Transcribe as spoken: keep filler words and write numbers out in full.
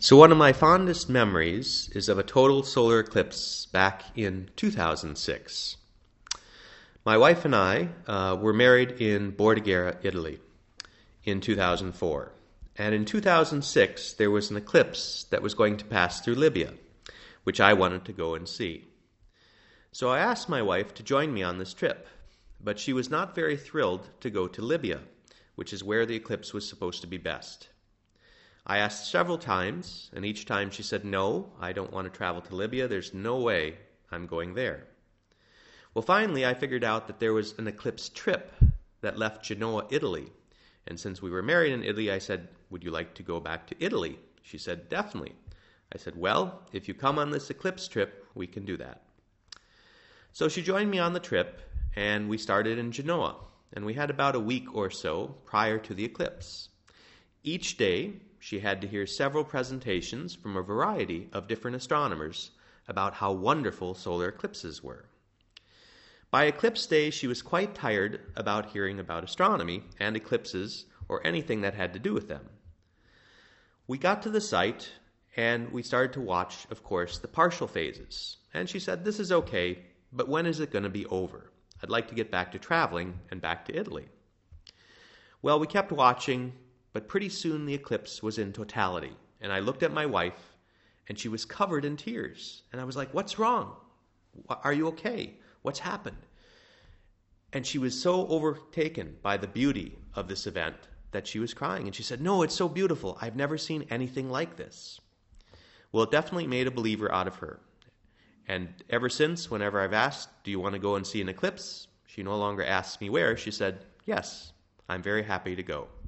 So one of my fondest memories is of a total solar eclipse back in two thousand six. My wife and I uh, were married in Bordighera, Italy, in two thousand four. And in two thousand six, there was an eclipse that was going to pass through Libya, which I wanted to go and see. So I asked my wife to join me on this trip, but she was not very thrilled to go to Libya, which is where the eclipse was supposed to be best. I asked several times, and each time she said, "No, I don't want to travel to Libya. There's no way I'm going there." Well, finally, I figured out that there was an eclipse trip that left Genoa, Italy. And since we were married in Italy, I said, "Would you like to go back to Italy?" She said, "Definitely." I said, "Well, if you come on this eclipse trip, we can do that." So she joined me on the trip, and we started in Genoa. And we had about a week or so prior to the eclipse. Each day, she had to hear several presentations from a variety of different astronomers about how wonderful solar eclipses were. By eclipse day, she was quite tired about hearing about astronomy and eclipses or anything that had to do with them. We got to the site, and we started to watch, of course, the partial phases. And she said, "This is okay, but when is it going to be over? I'd like to get back to traveling and back to Italy." Well, we kept watching, but pretty soon the eclipse was in totality. And I looked at my wife, and she was covered in tears. And I was like, "What's wrong? Are you okay? What's happened?" And she was so overtaken by the beauty of this event that she was crying. And she said, "No, it's so beautiful. I've never seen anything like this." Well, it definitely made a believer out of her. And ever since, whenever I've asked, "Do you want to go and see an eclipse?" she no longer asks me where. She said, "Yes, I'm very happy to go."